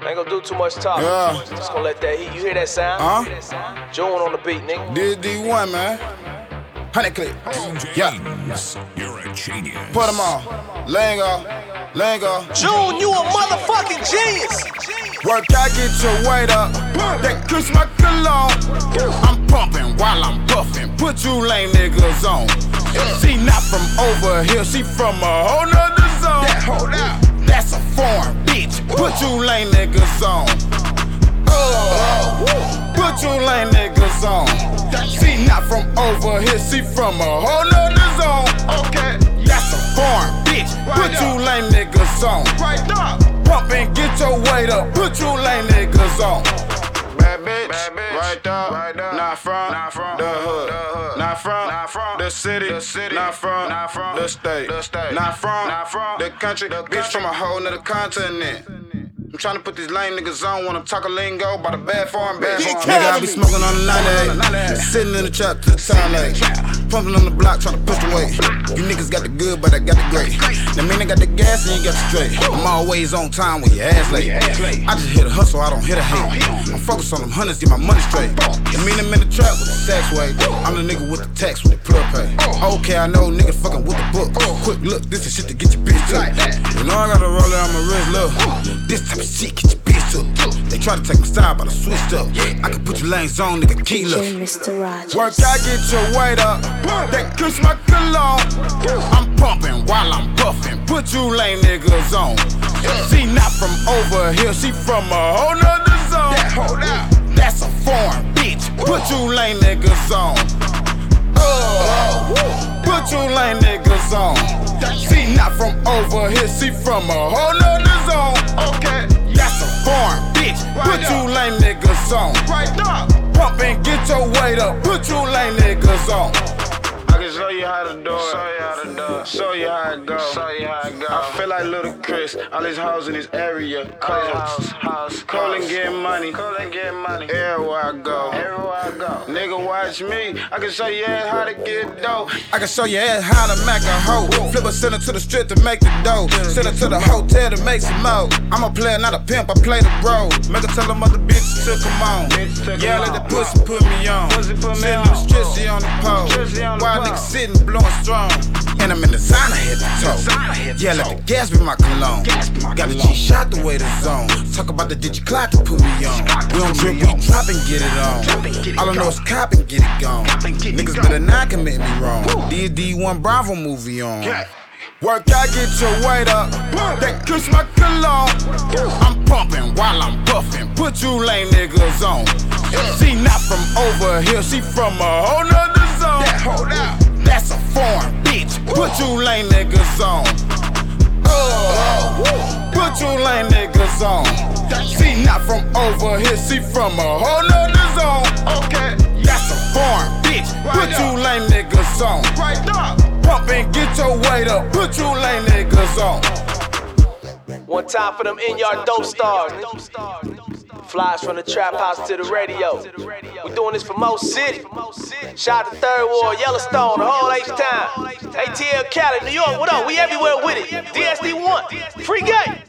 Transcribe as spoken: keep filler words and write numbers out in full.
I ain't gonna do too much talking. Yeah. Just gonna let that heat. You hear that sound? Huh? June on the beat, nigga. D D one, man. Honey clip. Yeah. You're a genius. Put them on. Lingo. Lingo. June, you a motherfucking genius. Work out, get your weight up. That Chris my cologne. I'm pumping while I'm buffing. Put you lame niggas on. She not from over here. She from a whole nother zone. Hold out. That's a foreign bitch. Put you lame niggas on. Oh, put you lame niggas on. She not from over here. She from a whole nother zone. Okay. That's a foreign bitch. Put you lame niggas on. Right up. Pump and get your weight up. Put you lame niggas on. Bad bitch, Bad bitch. Right up, right up. Not from, not from the hood, the hood. Not from, not from the city, the city. Not from, not from the state, the state. Not from, not from the country, the bitch country. From a whole nother continent. I'm tryna put these lame niggas on when I'm talking lingo by the bad form, bad form. Nigga, I be smoking on the ninety-eight, sitting in the trap to the time late, pumping on the block tryna push the weight. You niggas got the good, but I got the great. That mean I got the gas and you got the straight. I'm always on time when your ass late. I just hit a hustle, I don't hit a hate. I'm focused on them hundreds, get my money straight. That mean I'm in the trap with the sex weight. I'm the nigga with the tax with the plug pay. Okay, I know niggas fucking with the book. Quick look, this is shit to get your bitch to. You know I gotta roll it on my wrist, look. This type of shit get your bitch to. They try to take my style, but I switched up. I can put your lanes on, nigga, key look. Mister Rogers. Work out, get your weight up. That Chris my cologne. I'm pumping while I'm buffing. Put you lame niggas on. She not from over here, she from a whole nother zone. Hold out. That's a foreign bitch. Put you lame niggas on. Oh, put you lame niggas on. She not from over here, she from a whole nother zone. Okay. That's a foreign bitch. Put you lame niggas on. Right up. Pump and get your weight up. Put you lame niggas on. I can show you how to do it. Show you how to do it. Show you how it go. Show you how it go. I feel like Little Chris. All these hoes in this area. Cold house, house. Cold and getting money. Cold and getting money. Everywhere I go. Everywhere I go. Nigga, watch me. I can show you ass how to get dough. I can show you ass how to make a hoe. Flip a center to the strip to make the dough. Send her to the hotel to make some more. I'm a player, not a pimp. I play the role. Make her tell them other bitches to come on. Yeah, let the pussy put me on. Sitting in the strip, she on the pole. Wild nigga sitting, blowing strong. And I'm in designer head to toe. Yeah, let the gas be my cologne. Got a G shot the way the zone. Talk about the digi clock to put me on. We don't drip, we drop and get it on. All I know is cop and get it gone. Niggas better not commit me wrong. D D one Bravo movie on. Work out, get your weight up. That Chris my cologne. I'm pumping while I'm buffing. Put you lame niggas on. She not from over here, she from a whole nother zone. Hold out. That's a foreign bitch. Put you lame niggas on. Oh, put you lame niggas on. She not from over here, she from a whole nother zone. Okay. That's a foreign bitch. Put you lame niggas on. Right up. Pump and get your weight up. Put you lame niggas on. One time for them in-yard dope stars. Flies from the trap house to the radio. We doing this for Mo City. Shout out to Third Ward, Yellowstone, the whole H-Town. A T L Cali, New York, what up? We everywhere with it. D S D one, free game.